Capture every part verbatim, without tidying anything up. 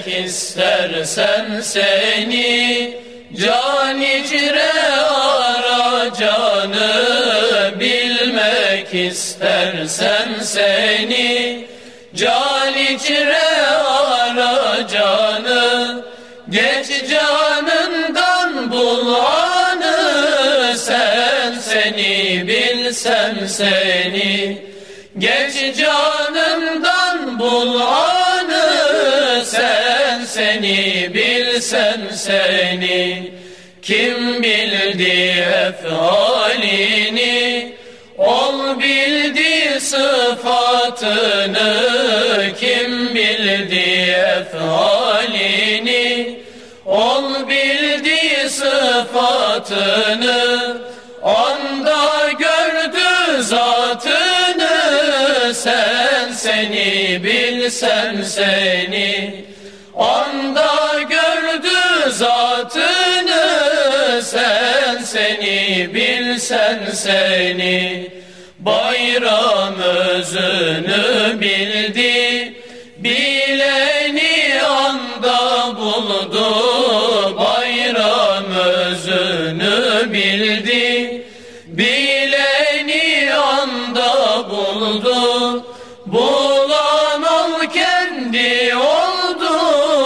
bilmek istersen seni, can icre ara canı. Bilmek istersen seni, can icre ara canı. Geç canından bul anı, sen seni bilsen seni. Geç canından bul anı, sen seni bilsen seni. Kim bildi efalini, ol bildi sıfatını. Kim bildi efalini, ol bildi sıfatını. Anda gördü zatını, sen seni bilsen seni. Anda gördü zatını, sen seni bilsen seni. Bayram özünü bildi, bileni anda buldu. Bayram özünü bildi, bileni anda buldu. Bulan ol kendi oldu,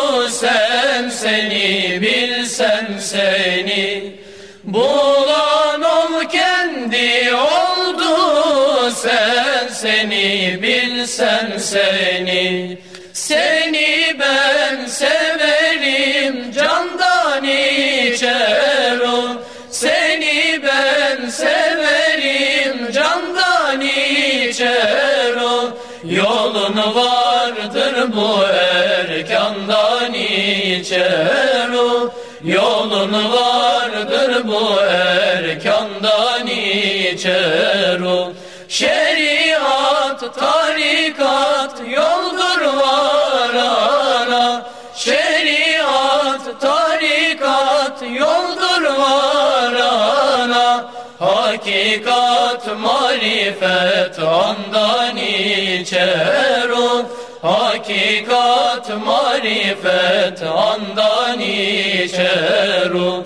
sen seni bilsen seni. Bulan ol kendi oldu, sen seni bilsen seni. Seni ben severim, candan içer o. Seni ben severim, candan içer o. Yolun vardır bu erkandan içer o. Yolun vardır bu erkandan içer o. Şeriat, tarikat yoldur varana. Şeriat, tarikat yoldur varana. Hakikat, marifet andan içer o. Hakikat, marifet andan içer o.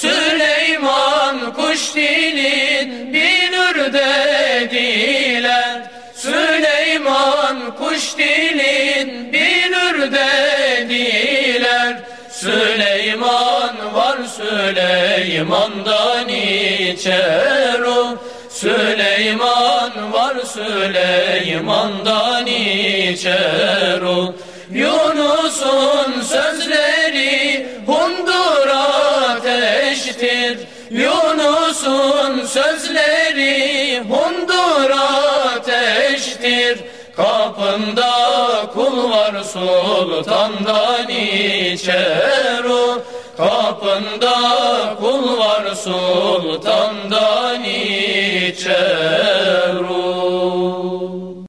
Süleyman kuş dilin bilir dediler. Süleyman kuş dilin bilir dediler. Süleyman var Süleyman'dan içer o. Süleyman var Süleyman'dan içer o. Yunus'un sözleri hundur ateştir. Yunus'un sözleri hundur ateştir. Kapında kul var sultandan içer o. Kapında kul var sultandan içer.